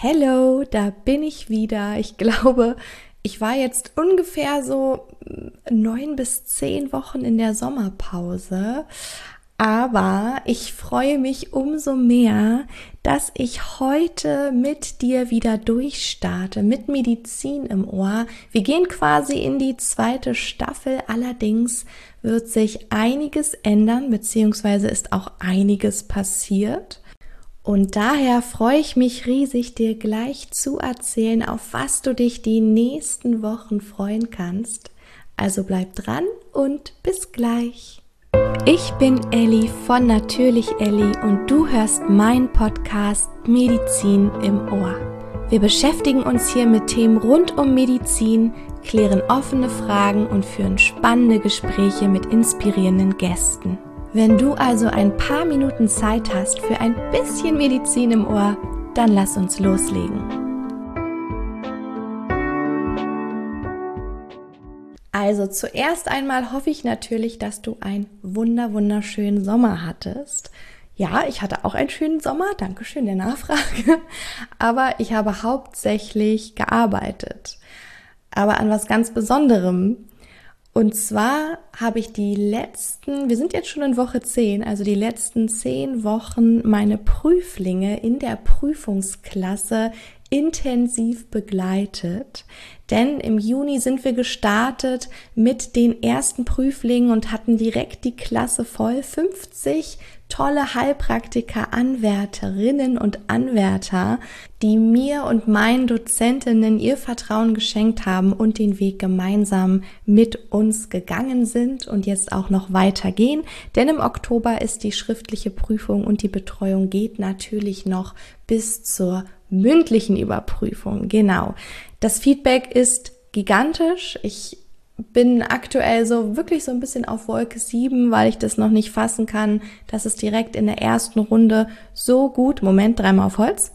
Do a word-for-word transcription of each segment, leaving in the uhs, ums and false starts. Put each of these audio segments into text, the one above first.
Hello, da bin ich wieder. Ich glaube, ich war jetzt ungefähr so neun bis zehn Wochen in der Sommerpause. Aber ich freue mich umso mehr, dass ich heute mit dir wieder durchstarte, mit Medizin im Ohr. Wir gehen quasi in die zweite Staffel, allerdings wird sich einiges ändern, beziehungsweise ist auch einiges passiert. Und daher freue ich mich riesig, dir gleich zu erzählen, auf was du dich die nächsten Wochen freuen kannst. Also bleib dran und bis gleich. Ich bin Elli von Natürlich Elli und du hörst meinen Podcast Medizin im Ohr. Wir beschäftigen uns hier mit Themen rund um Medizin, klären offene Fragen und führen spannende Gespräche mit inspirierenden Gästen. Wenn du also ein paar Minuten Zeit hast für ein bisschen Medizin im Ohr, dann lass uns loslegen. Also zuerst einmal hoffe ich natürlich, dass du einen wunder wunderschönen Sommer hattest. Ja, ich hatte auch einen schönen Sommer, Dankeschön der Nachfrage, aber ich habe hauptsächlich gearbeitet, aber an was ganz Besonderem. Und zwar habe ich die letzten, wir sind jetzt schon in Woche zehn, also die letzten zehn Wochen meine Prüflinge in der Prüfungsklasse intensiv begleitet. Denn im Juni sind wir gestartet mit den ersten Prüflingen und hatten direkt die Klasse voll. fünfzig tolle Heilpraktiker, Anwärterinnen und Anwärter, die mir und meinen Dozentinnen ihr Vertrauen geschenkt haben und den Weg gemeinsam mit uns gegangen sind und jetzt auch noch weitergehen. Denn im Oktober ist die schriftliche Prüfung und die Betreuung geht natürlich noch bis zur mündlichen Überprüfung. Genau. Das Feedback ist gigantisch. Ich bin aktuell so wirklich so ein bisschen auf Wolke sieben, weil ich das noch nicht fassen kann, dass es direkt in der ersten Runde so gut, Moment, dreimal auf Holz,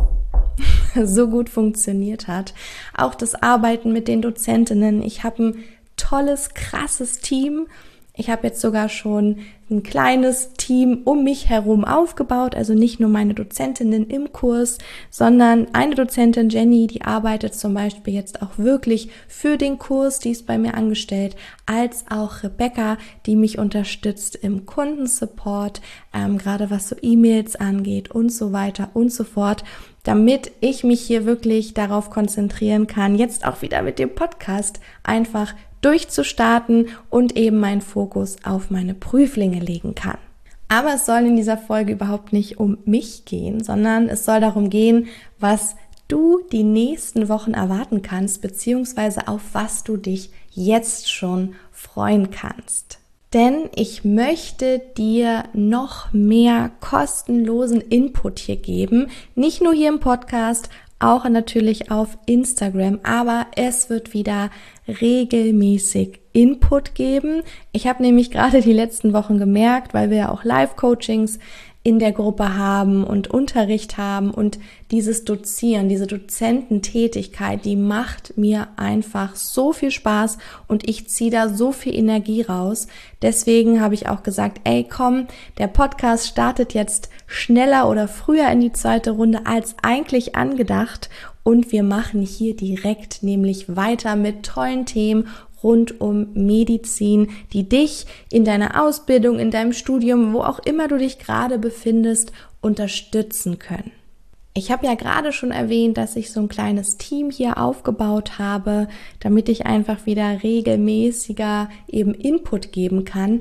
so gut funktioniert hat. Auch das Arbeiten mit den Dozentinnen. Ich habe ein tolles, krasses Team. Ich habe jetzt sogar schon ein kleines Team um mich herum aufgebaut, also nicht nur meine Dozentinnen im Kurs, sondern eine Dozentin, Jenny, die arbeitet zum Beispiel jetzt auch wirklich für den Kurs, die ist bei mir angestellt, als auch Rebecca, die mich unterstützt im Kundensupport, ähm, gerade was so E-Mails angeht und so weiter und so fort, damit ich mich hier wirklich darauf konzentrieren kann, jetzt auch wieder mit dem Podcast einfach durchzustarten und eben meinen Fokus auf meine Prüflinge legen kann. Aber es soll in dieser Folge überhaupt nicht um mich gehen, sondern es soll darum gehen, was du die nächsten Wochen erwarten kannst, beziehungsweise auf was du dich jetzt schon freuen kannst. Denn ich möchte dir noch mehr kostenlosen Input hier geben, nicht nur hier im Podcast, auch natürlich auf Instagram, aber es wird wieder regelmäßig Input geben. Ich habe nämlich gerade die letzten Wochen gemerkt, weil wir ja auch Live-Coachings in der Gruppe haben und Unterricht haben und dieses Dozieren, diese Dozententätigkeit, die macht mir einfach so viel Spaß und ich ziehe da so viel Energie raus. Deswegen habe ich auch gesagt, ey komm, der Podcast startet jetzt schneller oder früher in die zweite Runde als eigentlich angedacht und wir machen hier direkt nämlich weiter mit tollen Themen rund um Medizin, die dich in deiner Ausbildung, in deinem Studium, wo auch immer du dich gerade befindest, unterstützen können. Ich habe ja gerade schon erwähnt, dass ich so ein kleines Team hier aufgebaut habe, damit ich einfach wieder regelmäßiger eben Input geben kann.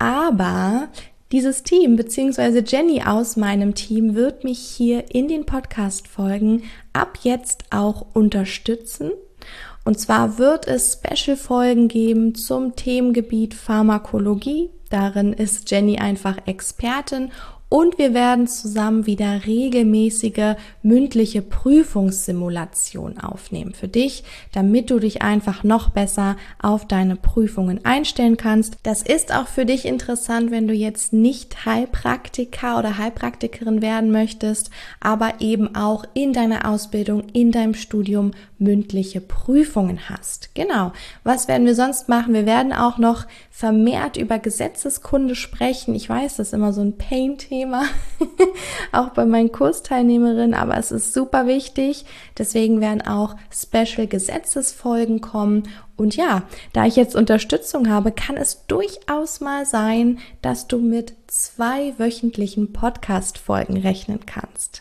Aber dieses Team bzw. Jenny aus meinem Team wird mich hier in den Podcast-Folgen ab jetzt auch unterstützen. Und zwar wird es Special-Folgen geben zum Themengebiet Pharmakologie. Darin ist Jenny einfach Expertin und wir werden zusammen wieder regelmäßige mündliche Prüfungssimulationen aufnehmen für dich, damit du dich einfach noch besser auf deine Prüfungen einstellen kannst. Das ist auch für dich interessant, wenn du jetzt nicht Heilpraktiker oder Heilpraktikerin werden möchtest, aber eben auch in deiner Ausbildung, in deinem Studium mündliche Prüfungen hast. Genau. Was werden wir sonst machen? Wir werden auch noch vermehrt über Gesetzeskunde sprechen. Ich weiß, das ist immer so ein Pain-Thema, auch bei meinen Kursteilnehmerinnen, aber es ist super wichtig. Deswegen werden auch Special-Gesetzesfolgen kommen. Und ja, da ich jetzt Unterstützung habe, kann es durchaus mal sein, dass du mit zwei wöchentlichen Podcast-Folgen rechnen kannst.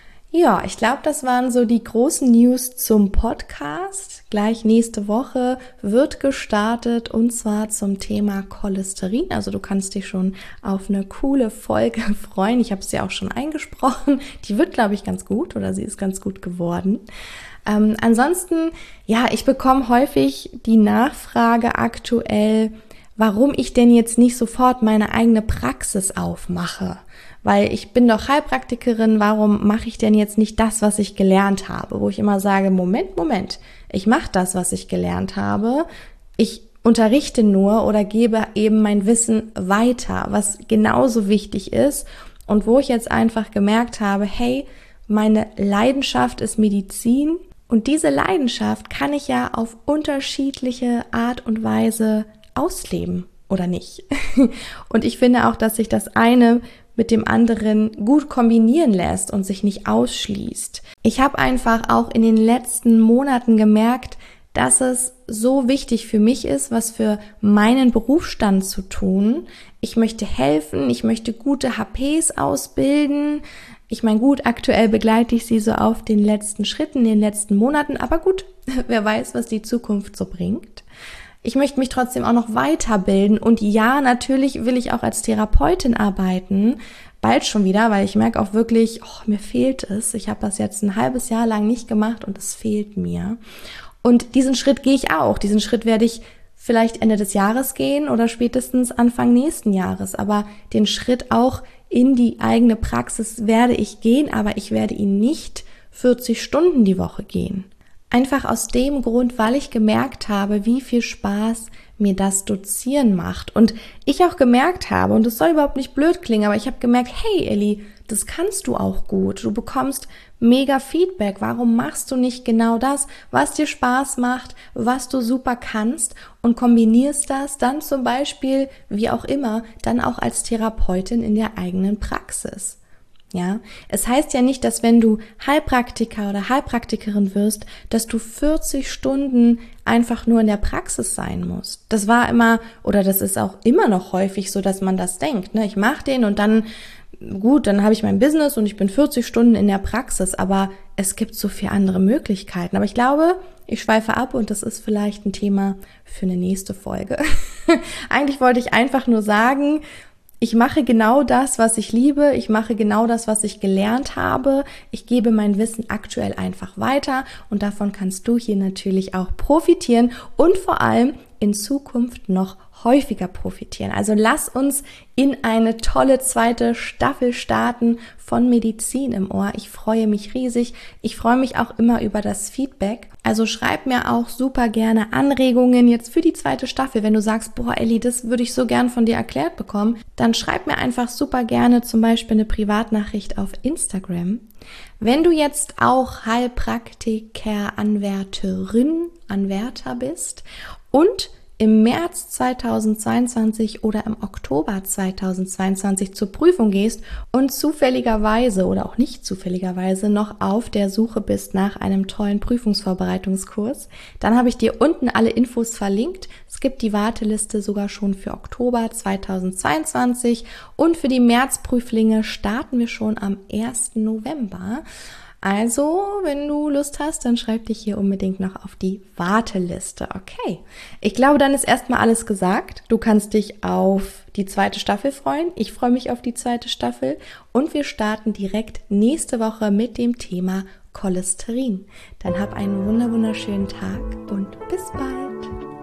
Ja, ich glaube, das waren so die großen News zum Podcast. Gleich nächste Woche wird gestartet und zwar zum Thema Cholesterin. Also du kannst dich schon auf eine coole Folge freuen. Ich habe es ja auch schon eingesprochen. Die wird, glaube ich, ganz gut oder sie ist ganz gut geworden. Ähm, ansonsten, ja, ich bekomme häufig die Nachfrage aktuell, warum ich denn jetzt nicht sofort meine eigene Praxis aufmache. Weil ich bin doch Heilpraktikerin, warum mache ich denn jetzt nicht das, was ich gelernt habe? Wo ich immer sage, Moment, Moment, ich mache das, was ich gelernt habe. Ich unterrichte nur oder gebe eben mein Wissen weiter, was genauso wichtig ist. Und wo ich jetzt einfach gemerkt habe, hey, meine Leidenschaft ist Medizin. Und diese Leidenschaft kann ich ja auf unterschiedliche Art und Weise ausleben oder nicht. Und ich finde auch, dass sich das eine mit dem anderen gut kombinieren lässt und sich nicht ausschließt. Ich habe einfach auch in den letzten Monaten gemerkt, dass es so wichtig für mich ist, was für meinen Berufsstand zu tun. Ich möchte helfen, ich möchte gute H Ps ausbilden. Ich meine, gut, aktuell begleite ich sie so auf den letzten Schritten, in den letzten Monaten, aber gut, wer weiß, was die Zukunft so bringt. Ich möchte mich trotzdem auch noch weiterbilden und ja, natürlich will ich auch als Therapeutin arbeiten, bald schon wieder, weil ich merke auch wirklich, oh, mir fehlt es. Ich habe das jetzt ein halbes Jahr lang nicht gemacht und es fehlt mir. Und diesen Schritt gehe ich auch, diesen Schritt werde ich vielleicht Ende des Jahres gehen oder spätestens Anfang nächsten Jahres, aber den Schritt auch in die eigene Praxis werde ich gehen, aber ich werde ihn nicht vierzig Stunden die Woche gehen. Einfach aus dem Grund, weil ich gemerkt habe, wie viel Spaß mir das Dozieren macht. Und ich auch gemerkt habe, und es soll überhaupt nicht blöd klingen, aber ich habe gemerkt, hey Elli, das kannst du auch gut. Du bekommst mega Feedback. Warum machst du nicht genau das, was dir Spaß macht, was du super kannst und kombinierst das dann zum Beispiel, wie auch immer, dann auch als Therapeutin in der eigenen Praxis? Ja, es heißt ja nicht, dass wenn du Heilpraktiker oder Heilpraktikerin wirst, dass du vierzig Stunden einfach nur in der Praxis sein musst. Das war immer, oder das ist auch immer noch häufig so, dass man das denkt, ne? Ich mache den und dann, gut, dann habe ich mein Business und ich bin vierzig Stunden in der Praxis, aber es gibt so viele andere Möglichkeiten. Aber ich glaube, ich schweife ab und das ist vielleicht ein Thema für eine nächste Folge. Eigentlich wollte ich einfach nur sagen, ich mache genau das, was ich liebe. Ich mache genau das, was ich gelernt habe. Ich gebe mein Wissen aktuell einfach weiter und davon kannst du hier natürlich auch profitieren und vor allem in Zukunft noch häufiger profitieren. Also lass uns in eine tolle zweite Staffel starten von Medizin im Ohr. Ich freue mich riesig. Ich freue mich auch immer über das Feedback. Also schreib mir auch super gerne Anregungen jetzt für die zweite Staffel. Wenn du sagst, boah Elli, das würde ich so gern von dir erklärt bekommen, dann schreib mir einfach super gerne zum Beispiel eine Privatnachricht auf Instagram. Wenn du jetzt auch Heilpraktiker, Anwärterin, Anwärter bist und im März zweitausendzweiundzwanzig oder im Oktober zweitausendzweiundzwanzig zur Prüfung gehst und zufälligerweise oder auch nicht zufälligerweise noch auf der Suche bist nach einem tollen Prüfungsvorbereitungskurs, dann habe ich dir unten alle Infos verlinkt. Es gibt die Warteliste sogar schon für Oktober zweitausendzweiundzwanzig und für die Märzprüflinge starten wir schon am ersten November. Also, wenn du Lust hast, dann schreib dich hier unbedingt noch auf die Warteliste. Okay, ich glaube, dann ist erstmal alles gesagt. Du kannst dich auf die zweite Staffel freuen. Ich freue mich auf die zweite Staffel und wir starten direkt nächste Woche mit dem Thema Cholesterin. Dann hab einen wunderschönen Tag und bis bald.